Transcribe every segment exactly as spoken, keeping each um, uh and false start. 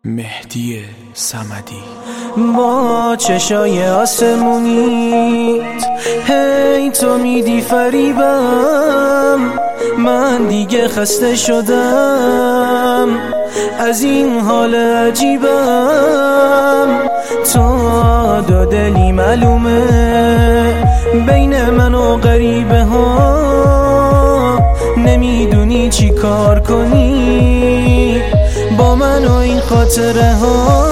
مهدی صمدی. با چشای آسمونیت هی تو میدی فریبم، من دیگه خسته شدم از این حال عجیبم. تو دو دلی معلومه بین من و غریبه ها، نمیدونی چی کار کنی با من و این خاطره ها.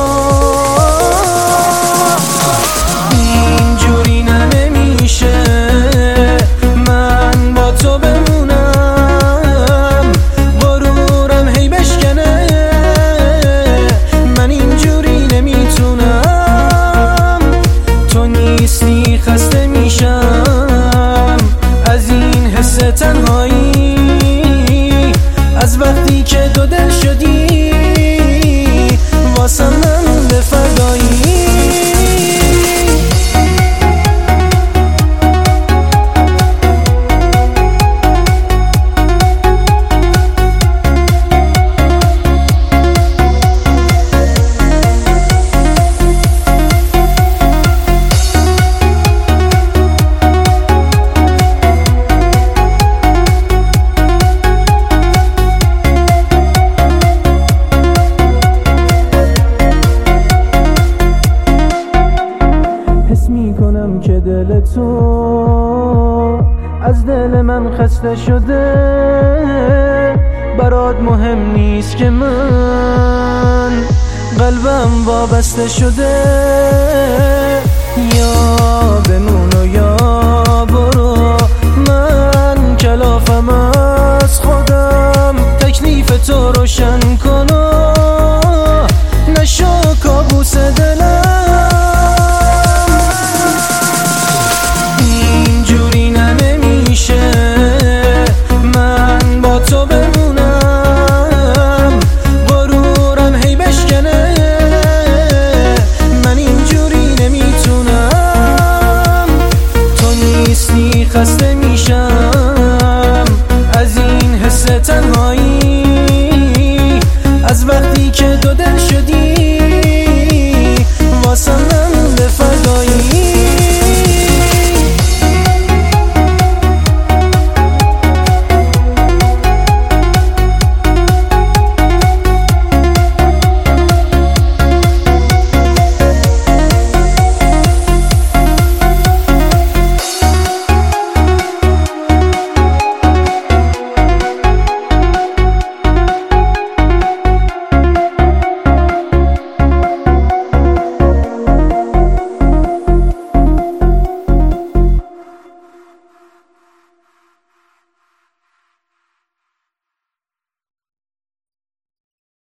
اینجوری نه نمیشه من با تو بمونم، غرورم هی بشکنه، من اینجوری نمیتونم. تو نیستی خسته میشم از این حس تنهایی، از وقتی که دو دل شدی واسه من به فردایی. میکنم که دل تو از دل من خسته شده، برات مهم نیست که من قلبم وابسته شده. یا بمون و یا برو، من کلافم از خودم، تکلیف تو روشن کن.